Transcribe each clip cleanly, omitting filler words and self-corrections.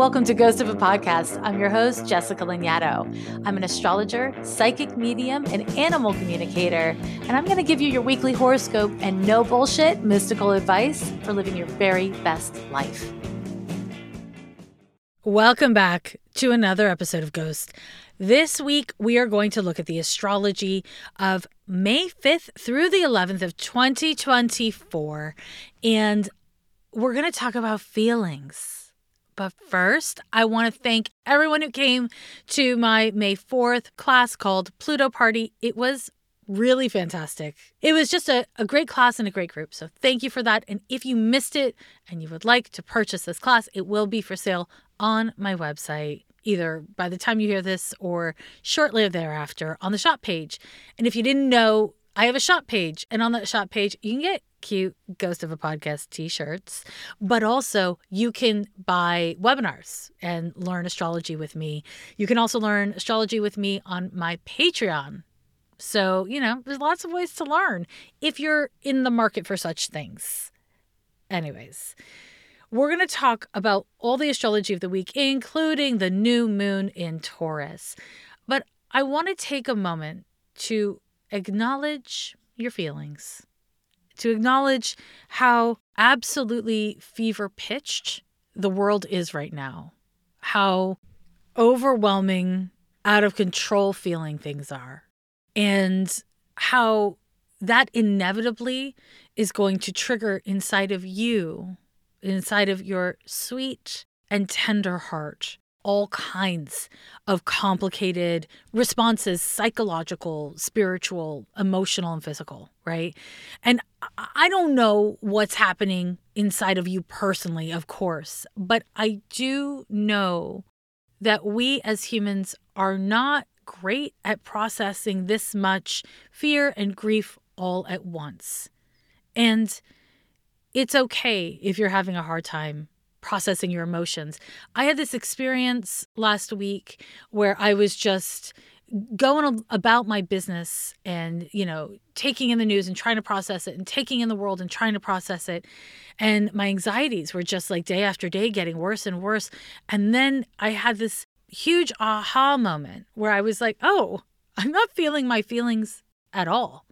Welcome to Ghost of a Podcast. I'm your host, Jessica Lanyadoo. I'm an astrologer, psychic medium, and animal communicator, and I'm going to give you your weekly horoscope and no bullshit mystical advice for living your very best life. Welcome back to another episode of Ghost. This week, we are going to look at the astrology of May 5th through the 11th of 2024, and we're going to talk about feelings. But first, I want to thank everyone who came to my May 4th class called Pluto Party. It was really fantastic. It was just a great class and a great group. So thank you for that. And if you missed it and you would like to purchase this class, it will be for sale on my website, either by the time you hear this or shortly thereafter on the shop page. And if you didn't know, I have a shop page. And on that shop page, you can get cute Ghost of a Podcast t-shirts, but also you can buy webinars and learn astrology with me. You can also learn astrology with me on my Patreon. So, there's lots of ways to learn if you're in the market for such things. Anyways, we're going to talk about all the astrology of the week, including the new moon in Taurus. But I want to take a moment to acknowledge your feelings, to acknowledge how absolutely fever-pitched the world is right now, how overwhelming, out of control feeling things are, and how that inevitably is going to trigger inside of you, inside of your sweet and tender heart, all kinds of complicated responses, psychological, spiritual, emotional, and physical, right? And I don't know what's happening inside of you personally, of course, but I do know that we as humans are not great at processing this much fear and grief all at once. And it's okay if you're having a hard time processing your emotions. I had this experience last week where I was just going about my business and, taking in the news and trying to process it and taking in the world and trying to process it. And my anxieties were just like day after day getting worse and worse. And then I had this huge aha moment where I was like, oh, I'm not feeling my feelings at all.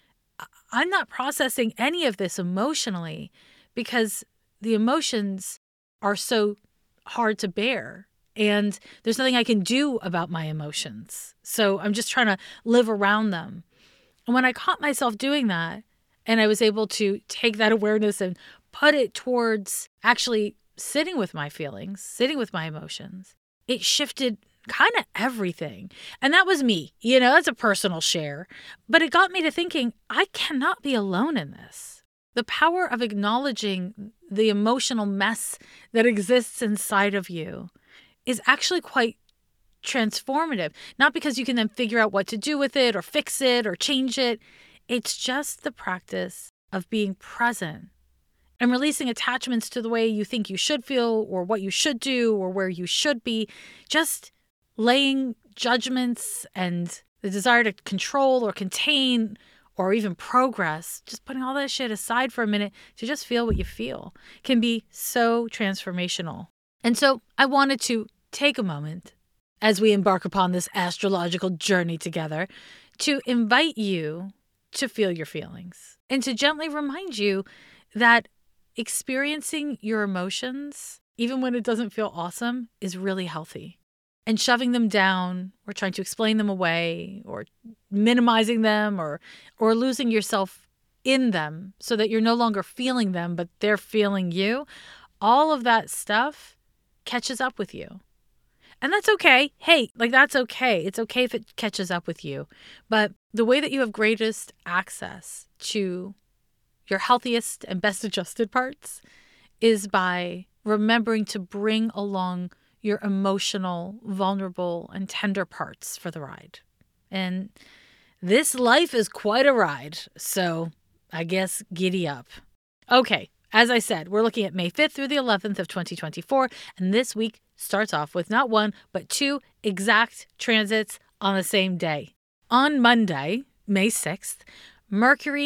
I'm not processing any of this emotionally because the emotions are so hard to bear. And there's nothing I can do about my emotions. So I'm just trying to live around them. And when I caught myself doing that, and I was able to take that awareness and put it towards actually sitting with my feelings, sitting with my emotions, it shifted kind of everything. And that was me. That's a personal share. But it got me to thinking, I cannot be alone in this. The power of acknowledging the emotional mess that exists inside of you is actually quite transformative. Not because you can then figure out what to do with it or fix it or change it. It's just the practice of being present and releasing attachments to the way you think you should feel or what you should do or where you should be. Just laying judgments and the desire to control or contain or even progress, just putting all that shit aside for a minute to just feel what you feel can be so transformational. And so I wanted to take a moment as we embark upon this astrological journey together to invite you to feel your feelings and to gently remind you that experiencing your emotions, even when it doesn't feel awesome, is really healthy. And shoving them down or trying to explain them away or minimizing them or losing yourself in them so that you're no longer feeling them, but they're feeling you, all of that stuff catches up with you. And that's okay. Hey, that's okay. It's okay if it catches up with you. But the way that you have greatest access to your healthiest and best adjusted parts is by remembering to bring along your emotional, vulnerable, and tender parts for the ride. And this life is quite a ride, so I guess giddy up. Okay, as I said, we're looking at May 5th through the 11th of 2024, and this week starts off with not one, but two exact transits on the same day. On Monday, May 6th, Mercury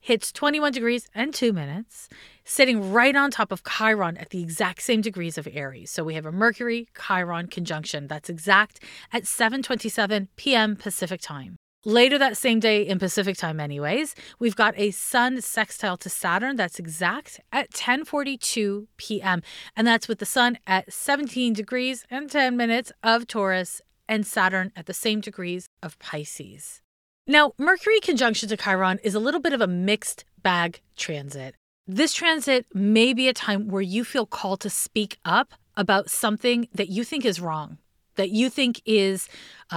hits 21 degrees and 2 minutes, sitting right on top of Chiron at the exact same degrees of Aries. So we have a Mercury-Chiron conjunction that's exact at 7:27 p.m. Pacific time. Later that same day in Pacific time anyways, we've got a Sun sextile to Saturn that's exact at 10:42 p.m. And that's with the Sun at 17 degrees and 10 minutes of Taurus and Saturn at the same degrees of Pisces. Now, Mercury conjunction to Chiron is a little bit of a mixed bag transit. This transit may be a time where you feel called to speak up about something that you think is wrong, that you think is,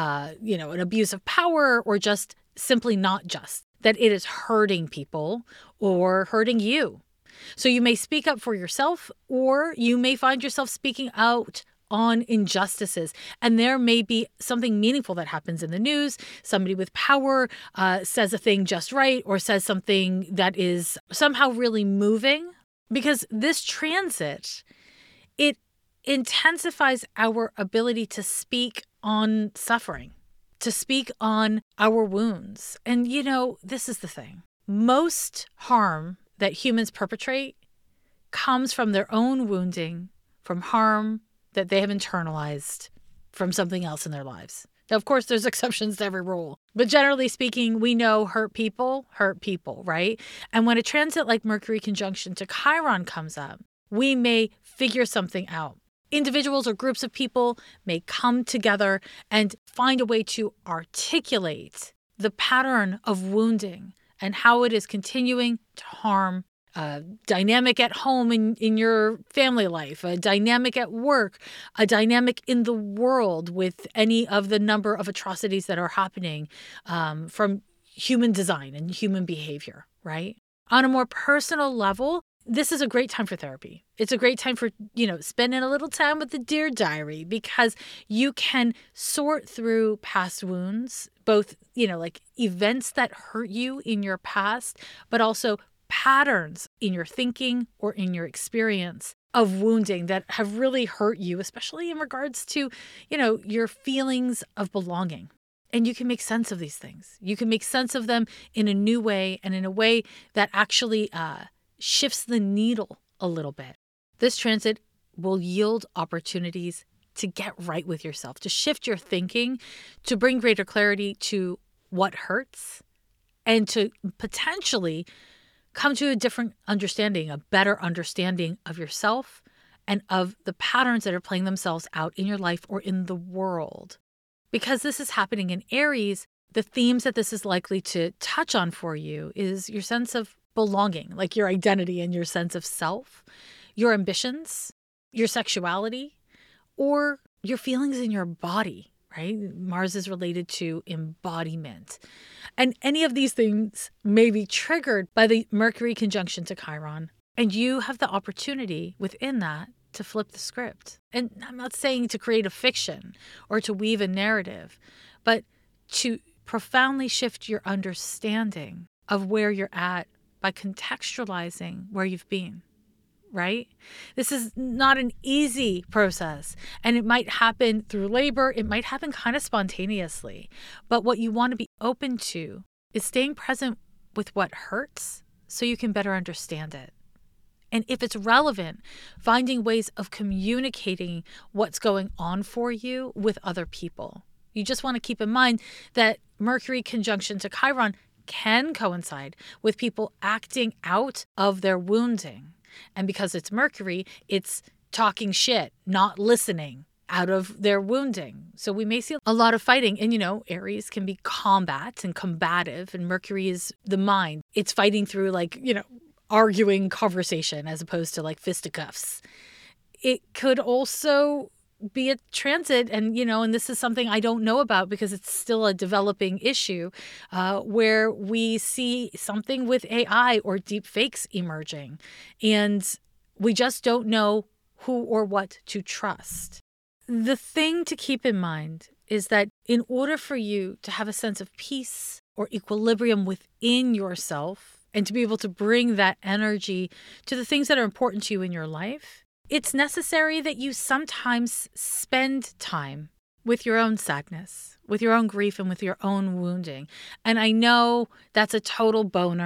an abuse of power or just simply not just, that it is hurting people or hurting you. So you may speak up for yourself, or you may find yourself speaking out on injustices. And there may be something meaningful that happens in the news. Somebody with power says a thing just right, or says something that is somehow really moving. Because this transit, it intensifies our ability to speak on suffering, to speak on our wounds. And, this is the thing. Most harm that humans perpetrate comes from their own wounding, from harm that they have internalized from something else in their lives. Now, of course, there's exceptions to every rule. But generally speaking, we know hurt people, right? And when a transit like Mercury conjunction to Chiron comes up, we may figure something out. Individuals or groups of people may come together and find a way to articulate the pattern of wounding and how it is continuing to harm a dynamic at home in your family life, a dynamic at work, a dynamic in the world with any of the number of atrocities that are happening from human design and human behavior, right? On a more personal level, this is a great time for therapy. It's a great time for, spending a little time with the Dear Diary, because you can sort through past wounds, both, like events that hurt you in your past, but also patterns in your thinking or in your experience of wounding that have really hurt you, especially in regards to, your feelings of belonging. And you can make sense of these things. You can make sense of them in a new way, and in a way that actually shifts the needle a little bit. This transit will yield opportunities to get right with yourself, to shift your thinking, to bring greater clarity to what hurts, and to potentially come to a different understanding, a better understanding of yourself and of the patterns that are playing themselves out in your life or in the world. Because this is happening in Aries, the themes that this is likely to touch on for you is your sense of belonging, like your identity and your sense of self, your ambitions, your sexuality, or your feelings in your body, right? Mars is related to embodiment. And any of these things may be triggered by the Mercury conjunction to Chiron. And you have the opportunity within that to flip the script. And I'm not saying to create a fiction or to weave a narrative, but to profoundly shift your understanding of where you're at by contextualizing where you've been, right? This is not an easy process, and it might happen through labor. It might happen kind of spontaneously. But what you want to be open to is staying present with what hurts so you can better understand it. And if it's relevant, finding ways of communicating what's going on for you with other people. You just want to keep in mind that Mercury conjunction to Chiron can coincide with people acting out of their wounding. And because it's Mercury, it's talking shit, not listening out of their wounding. So we may see a lot of fighting. And, Aries can be combat and combative, and Mercury is the mind. It's fighting through arguing conversation as opposed to fisticuffs. It could also be a transit, and this is something I don't know about because it's still a developing issue, where we see something with AI or deep fakes emerging, and we just don't know who or what to trust. The thing to keep in mind is that in order for you to have a sense of peace or equilibrium within yourself, and to be able to bring that energy to the things that are important to you in your life, it's necessary that you sometimes spend time with your own sadness, with your own grief, and with your own wounding. And I know that's a total boner,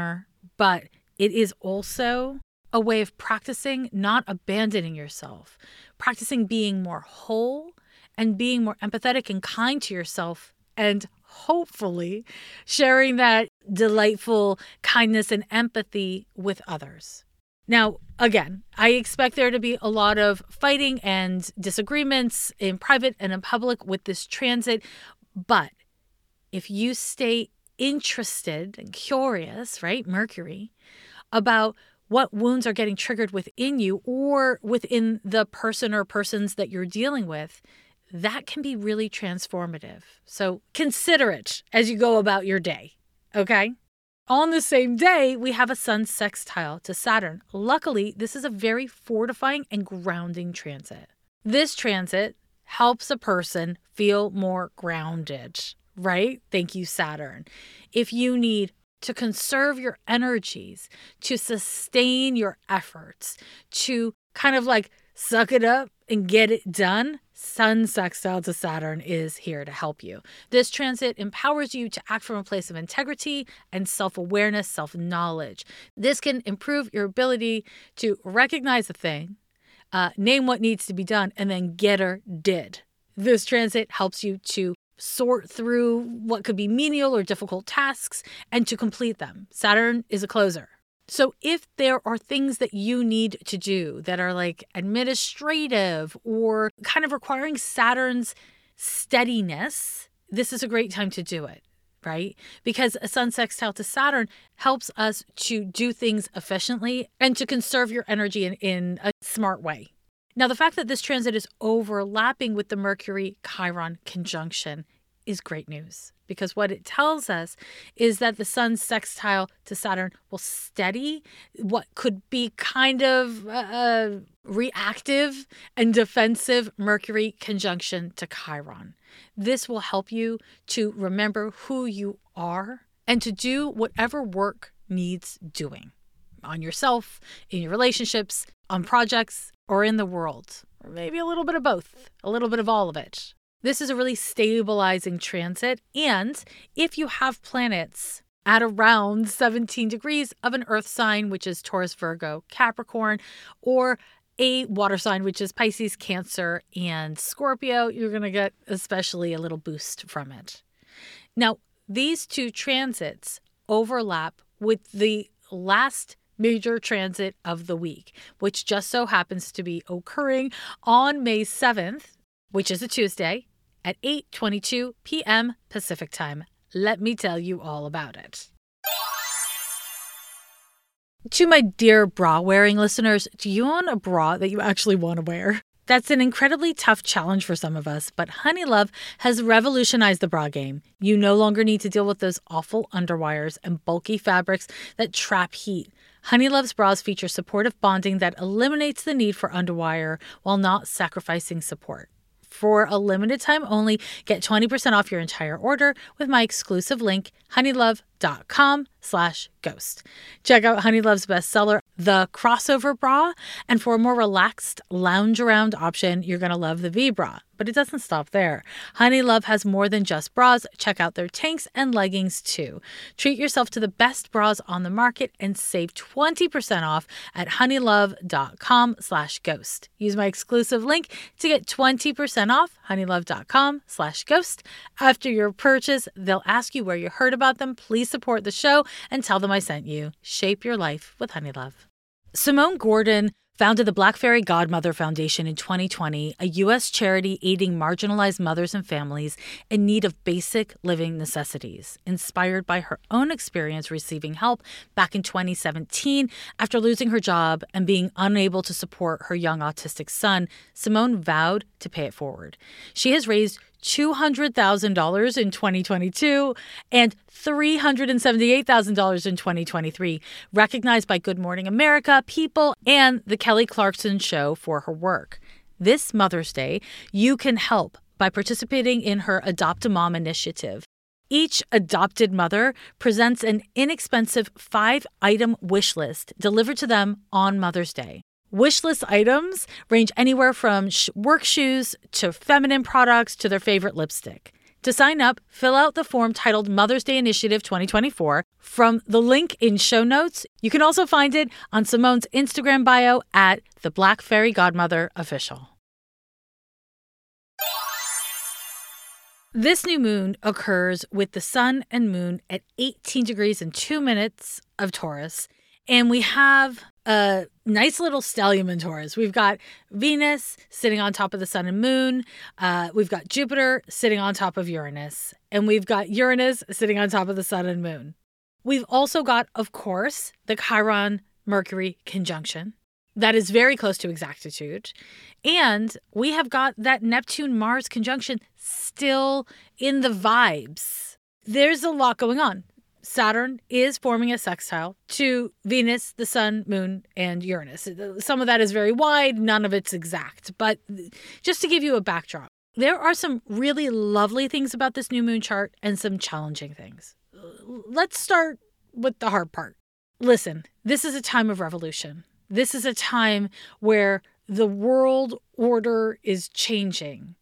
but it is also a way of practicing not abandoning yourself, practicing being more whole and being more empathetic and kind to yourself, and hopefully sharing that delightful kindness and empathy with others. Now, again, I expect there to be a lot of fighting and disagreements in private and in public with this transit, but if you stay interested and curious, right, Mercury, about what wounds are getting triggered within you or within the person or persons that you're dealing with, that can be really transformative. So consider it as you go about your day, okay? On the same day, we have a Sun sextile to Saturn. Luckily, this is a very fortifying and grounding transit. This transit helps a person feel more grounded, right? Thank you, Saturn. If you need to conserve your energies, to sustain your efforts, to kind of like suck it up and get it done, Sun sextile to Saturn is here to help you. This transit empowers you to act from a place of integrity and self-awareness, self-knowledge. This can improve your ability to recognize a thing, name what needs to be done, and then get her did. This transit helps you to sort through what could be menial or difficult tasks and to complete them. Saturn is a closer. So if there are things that you need to do that are like administrative or kind of requiring Saturn's steadiness, this is a great time to do it, right? Because a Sun sextile to Saturn helps us to do things efficiently and to conserve your energy in a smart way. Now, the fact that this transit is overlapping with the Mercury-Chiron conjunction is great news, because what it tells us is that the Sun sextile to Saturn will steady what could be kind of reactive and defensive Mercury conjunction to Chiron. This will help you to remember who you are and to do whatever work needs doing on yourself, in your relationships, on projects, or in the world, or maybe a little bit of both, a little bit of all of it. This is a really stabilizing transit, and if you have planets at around 17 degrees of an earth sign, which is Taurus, Virgo, Capricorn, or a water sign, which is Pisces, Cancer, and Scorpio, you're going to get especially a little boost from it. Now, these two transits overlap with the last major transit of the week, which just so happens to be occurring on May 7th, which is a Tuesday, at 8:22 p.m. Pacific time. Let me tell you all about it. To my dear bra-wearing listeners, do you own a bra that you actually want to wear? That's an incredibly tough challenge for some of us, but Honeylove has revolutionized the bra game. You no longer need to deal with those awful underwires and bulky fabrics that trap heat. Honeylove's bras feature supportive bonding that eliminates the need for underwire while not sacrificing support. For a limited time only, get 20% off your entire order with my exclusive link, honeylove.com/ghost. Check out Honeylove's bestseller, The Crossover Bra, and for a more relaxed lounge-around option, you're going to love the V-Bra. But it doesn't stop there. Honeylove has more than just bras. Check out their tanks and leggings too. Treat yourself to the best bras on the market and save 20% off at honeylove.com/ghost. Use my exclusive link to get 20% off, honeylove.com/ghost. After your purchase, they'll ask you where you heard about them. Please support the show and tell them I sent you. Shape your life with Honeylove. Simone Gordon founded the Black Fairy Godmother Foundation in 2020, a U.S. charity aiding marginalized mothers and families in need of basic living necessities. Inspired by her own experience receiving help back in 2017 after losing her job and being unable to support her young autistic son, Simone vowed to pay it forward. She has raised $200,000 in 2022 and $378,000 in 2023, recognized by Good Morning America, People, and The Kelly Clarkson Show for her work. This Mother's Day, you can help by participating in her Adopt a Mom initiative. Each adopted mother presents an inexpensive 5-item wish list delivered to them on Mother's Day. Wish list items range anywhere from work shoes to feminine products to their favorite lipstick. To sign up, fill out the form titled Mother's Day Initiative 2024 from the link in show notes. You can also find it on Simone's Instagram bio at the Black Fairy Godmother Official. This new moon occurs with the sun and moon at 18 degrees and 2 minutes of Taurus. And we have a nice little stellium in Taurus. We've got Venus sitting on top of the sun and moon. We've got Jupiter sitting on top of Uranus. And we've got Uranus sitting on top of the sun and moon. We've also got, of course, the Chiron-Mercury conjunction. That is very close to exactitude. And we have got that Neptune-Mars conjunction still in the vibes. There's a lot going on. Saturn is forming a sextile to Venus, the sun, moon, and Uranus. Some of that is very wide, none of it's exact. But just to give you a backdrop, there are some really lovely things about this new moon chart and some challenging things. Let's start with the hard part. Listen, this is a time of revolution. This is a time where the world order is changing.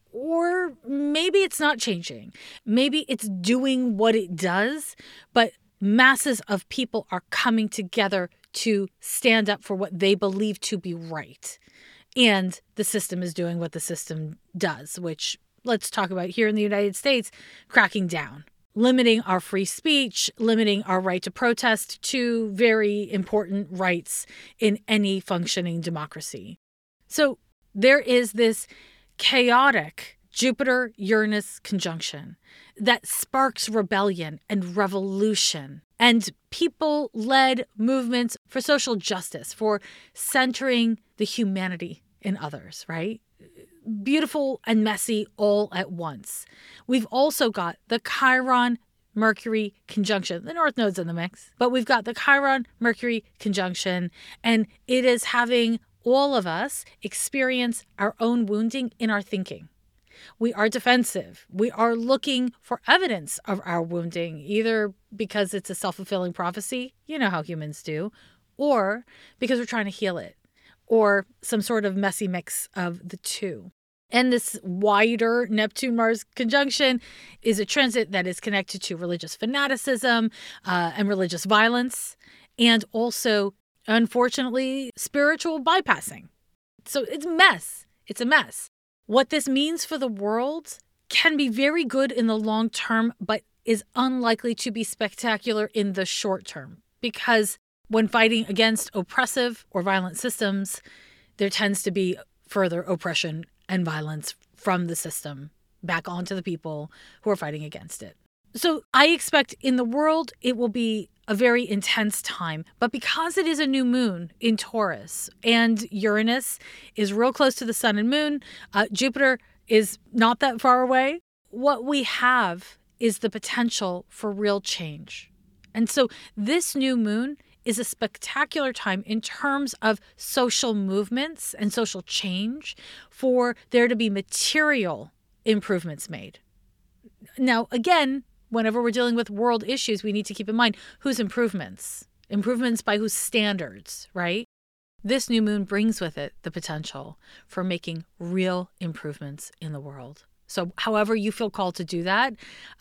Or maybe it's not changing. Maybe it's doing what it does, but masses of people are coming together to stand up for what they believe to be right. And the system is doing what the system does, which let's talk about here in the United States, cracking down, limiting our free speech, limiting our right to protest, two very important rights in any functioning democracy. So there is this chaotic Jupiter-Uranus conjunction that sparks rebellion and revolution and people-led movements for social justice, for centering the humanity in others, right? Beautiful and messy all at once. We've also got the Chiron-Mercury conjunction. The North Node's in the mix, but we've got the Chiron-Mercury conjunction, and it is having all of us experience our own wounding in our thinking. We are defensive. We are looking for evidence of our wounding, either because it's a self-fulfilling prophecy, you know how humans do, or because we're trying to heal it, or some sort of messy mix of the two. And this wider Neptune-Mars conjunction is a transit that is connected to religious fanaticism and religious violence, and also, unfortunately, spiritual bypassing. So it's a mess. It's a mess. What this means for the world can be very good in the long term, but is unlikely to be spectacular in the short term. Because when fighting against oppressive or violent systems, there tends to be further oppression and violence from the system back onto the people who are fighting against it. So I expect in the world it will be a very intense time. But because it is a new moon in Taurus and Uranus is real close to the sun and moon, Jupiter is not that far away, what we have is the potential for real change. And so this new moon is a spectacular time in terms of social movements and social change for there to be material improvements made. Now, again, whenever we're dealing with world issues, we need to keep in mind whose improvements? Improvements by whose standards, right? This new moon brings with it the potential for making real improvements in the world. So however you feel called to do that,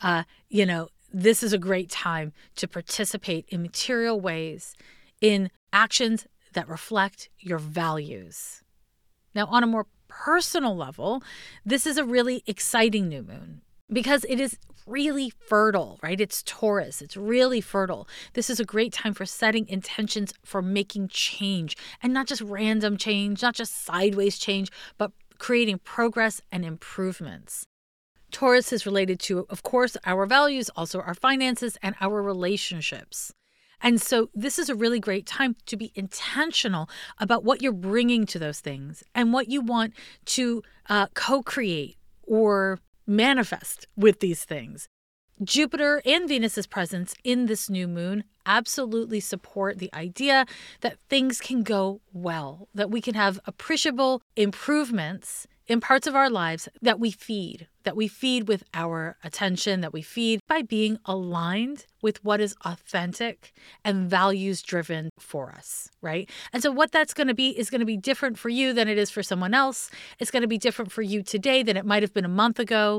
this is a great time to participate in material ways, in actions that reflect your values. Now, on a more personal level, this is a really exciting new moon because it is really fertile, right? It's Taurus. It's really fertile. This is a great time for setting intentions for making change, and not just random change, not just sideways change, but creating progress and improvements. Taurus is related to, of course, our values, also our finances and our relationships. And so this is a really great time to be intentional about what you're bringing to those things and what you want to co-create or manifest with these things. Jupiter and Venus's presence in this new moon absolutely support the idea that things can go well, that we can have appreciable improvements in parts of our lives that we feed with our attention, that we feed by being aligned with what is authentic and values driven for us, right? And so what that's going to be is going to be different for you than it is for someone else. It's going to be different for you today than it might have been a month ago.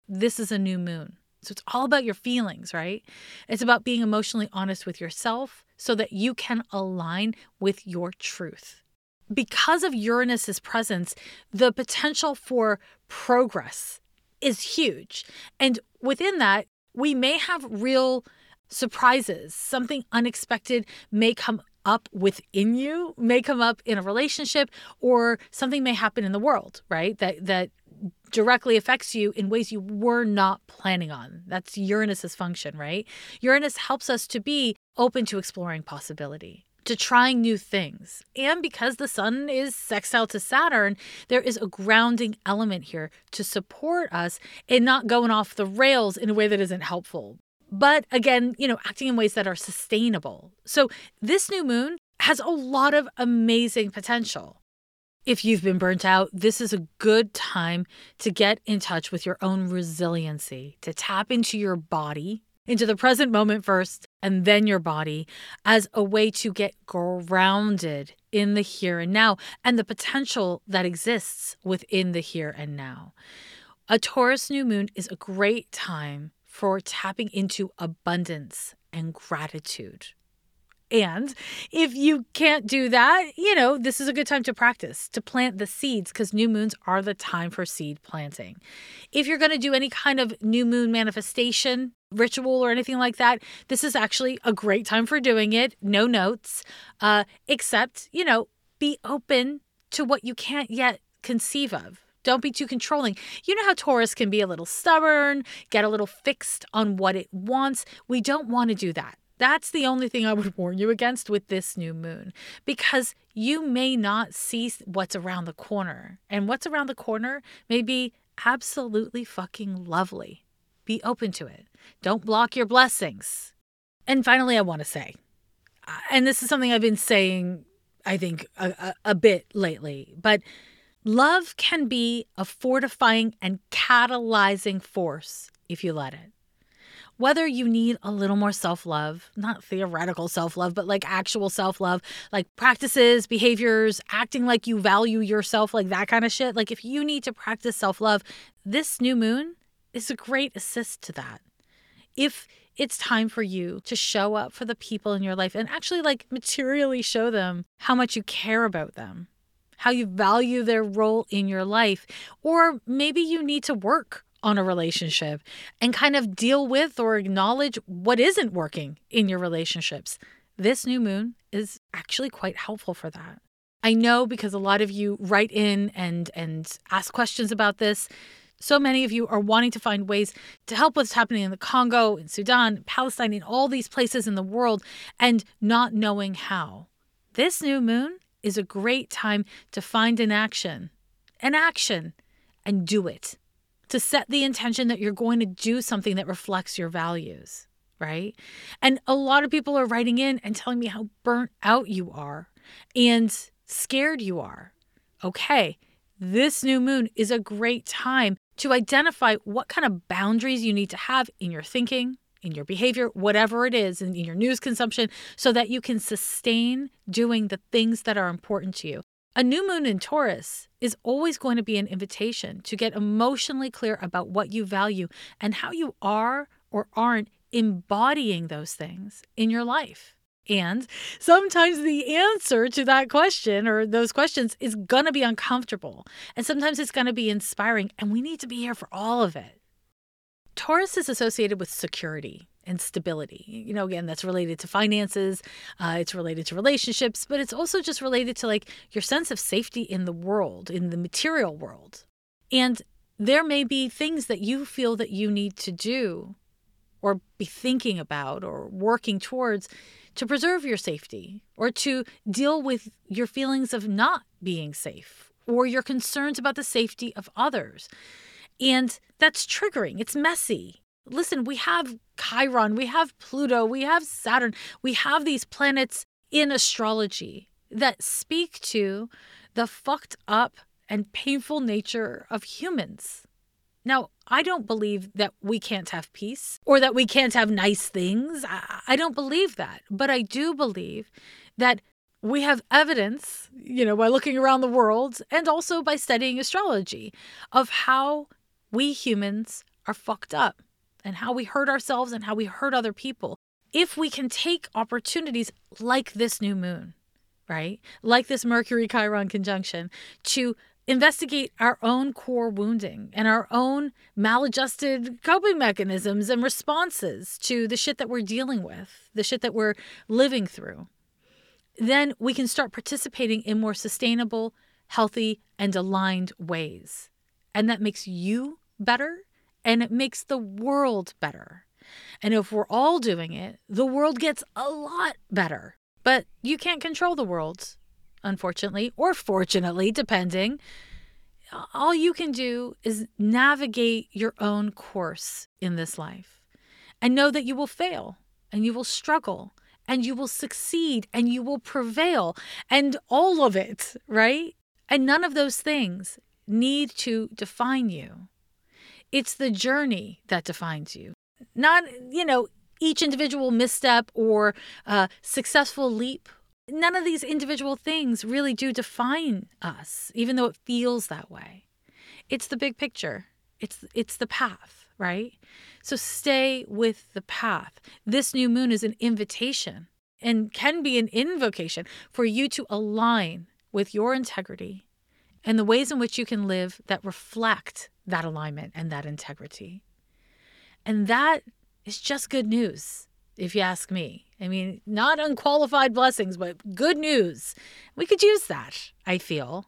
this is a new moon. So it's all about your feelings, right? It's about being emotionally honest with yourself so that you can align with your truth. Because of Uranus's presence, the potential for progress is huge. And within that, we may have real surprises. Something unexpected may come up within you, may come up in a relationship, or something may happen in the world, right? That directly affects you in ways you were not planning on. That's Uranus's function, right? Uranus helps us to be open to exploring possibility, to trying new things. And because the sun is sextile to Saturn, there is a grounding element here to support us in not going off the rails in a way that isn't helpful. But again, acting in ways that are sustainable. So this new moon has a lot of amazing potential. If you've been burnt out, this is a good time to get in touch with your own resiliency, to tap into your body, into the present moment first, and then your body as a way to get grounded in the here and now and the potential that exists within the here and now. A Taurus new moon is a great time for tapping into abundance and gratitude. And if you can't do that, this is a good time to practice, to plant the seeds, because new moons are the time for seed planting. If you're going to do any kind of new moon manifestation ritual or anything like that, this is actually a great time for doing it. No notes, except, be open to what you can't yet conceive of. Don't be too controlling. You know how Taurus can be a little stubborn, get a little fixed on what it wants. We don't want to do that. That's the only thing I would warn you against with this new moon, because you may not see what's around the corner. And what's around the corner may be absolutely fucking lovely. Be open to it. Don't block your blessings. And finally, I want to say, and this is something I've been saying, I think, a bit lately, but love can be a fortifying and catalyzing force if you let it. Whether you need a little more self-love, not theoretical self-love, but like actual self-love, like practices, behaviors, acting like you value yourself, like that kind of shit. Like if you need to practice self-love, this new moon is a great assist to that. If it's time for you to show up for the people in your life and actually like materially show them how much you care about them, how you value their role in your life, or maybe you need to work on a relationship and kind of deal with or acknowledge what isn't working in your relationships. This new moon is actually quite helpful for that. I know because a lot of you write in and ask questions about this. So many of you are wanting to find ways to help what's happening in the Congo, in Sudan, Palestine, in all these places in the world, and not knowing how. This new moon is a great time to find an action, and do it. To set the intention that you're going to do something that reflects your values, right? And a lot of people are writing in and telling me how burnt out you are and scared you are. Okay, this new moon is a great time to identify what kind of boundaries you need to have in your thinking, in your behavior, whatever it is, in your news consumption, so that you can sustain doing the things that are important to you. A new moon in Taurus is always going to be an invitation to get emotionally clear about what you value and how you are or aren't embodying those things in your life. And sometimes the answer to that question or those questions is going to be uncomfortable. And sometimes it's going to be inspiring. And we need to be here for all of it. Taurus is associated with security and stability. Again, that's related to finances. It's related to relationships, but it's also just related to like your sense of safety in the world, in the material world. And there may be things that you feel that you need to do or be thinking about or working towards to preserve your safety or to deal with your feelings of not being safe or your concerns about the safety of others. And that's triggering. It's messy. Listen, we have Chiron, we have Pluto, we have Saturn, we have these planets in astrology that speak to the fucked up and painful nature of humans. Now, I don't believe that we can't have peace or that we can't have nice things. I don't believe that. But I do believe that we have evidence, by looking around the world and also by studying astrology of how we humans are fucked up and how we hurt ourselves and how we hurt other people. If we can take opportunities like this new moon, right? Like this Mercury Chiron conjunction to investigate our own core wounding and our own maladjusted coping mechanisms and responses to the shit that we're dealing with, the shit that we're living through, then we can start participating in more sustainable, healthy, and aligned ways. And that makes you better, and it makes the world better. And if we're all doing it, the world gets a lot better. But you can't control the world, unfortunately, or fortunately, depending. All you can do is navigate your own course in this life and know that you will fail and you will struggle and you will succeed and you will prevail and all of it, right? And none of those things need to define you. It's the journey that defines you. Not, each individual misstep or successful leap. None of these individual things really do define us, even though it feels that way. It's the big picture. It's the path, right? So stay with the path. This new moon is an invitation and can be an invocation for you to align with your integrity and the ways in which you can live that reflect that alignment and that integrity. And that is just good news, if you ask me. I mean, not unqualified blessings, but good news. We could use that, I feel.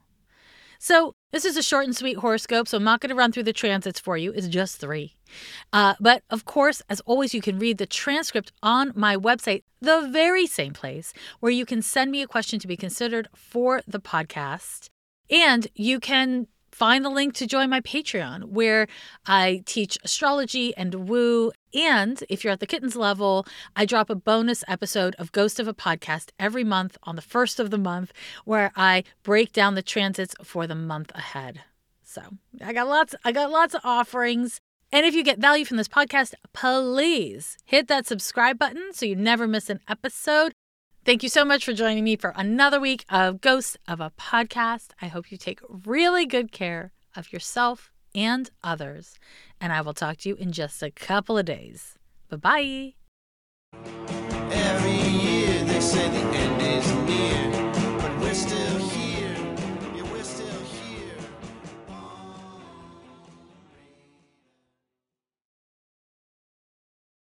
So this is a short and sweet horoscope, so I'm not going to run through the transits for you. It's just 3. But of course, as always, you can read the transcript on my website, the very same place where you can send me a question to be considered for the podcast. And you can find the link to join my Patreon, where I teach astrology and woo. And if you're at the kittens level, I drop a bonus episode of Ghost of a Podcast every month on the first of the month, where I break down the transits for the month ahead. So I got lots of offerings. And if you get value from this podcast, please hit that subscribe button so you never miss an episode. Thank you so much for joining me for another week of Ghost of a Podcast. I hope you take really good care of yourself and others. And I will talk to you in just a couple of days. Bye-bye. Every year they say the end is near.